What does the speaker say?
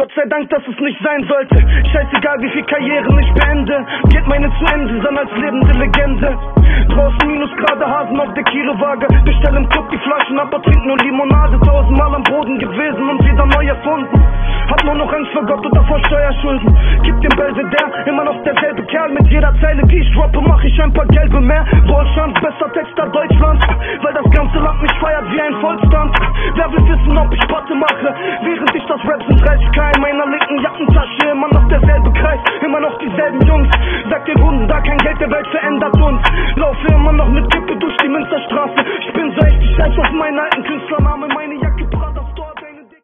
Gott sei Dank, dass es nicht sein sollte. Scheißegal, wie viel Karrieren ich beende, geht meine zu Ende, dann als lebende Legende. Draußen Minusgrade, Hasen auf der Kilowaage. Bestell im Club die Flaschen ab, trink nur Limonade. 1000-mal am Boden gewesen und wieder neu erfunden. Hab nur noch Angst vor Gott und davor Steuerschulden. Gib dem Belvedere, immer noch derselbe Kerl. Mit jeder Zeile, die ich droppe, mach ich ein paar gelbe mehr. Wohlstand, besser Texter Deutschland, weil das ganze Land mich feiert wie ein Volksstand. Wer will wissen, ob ich Patte mache, während ich das Rap sind 30k in meiner linken Jackentasche. Immer noch derselbe Kreis, immer noch dieselben Jungs. Sag den Hunden, da kein Geld der Welt verändert uns. Laufe immer noch mit Kippe durch die Münsterstraße. Ich bin so echt, ich scheiß auf meine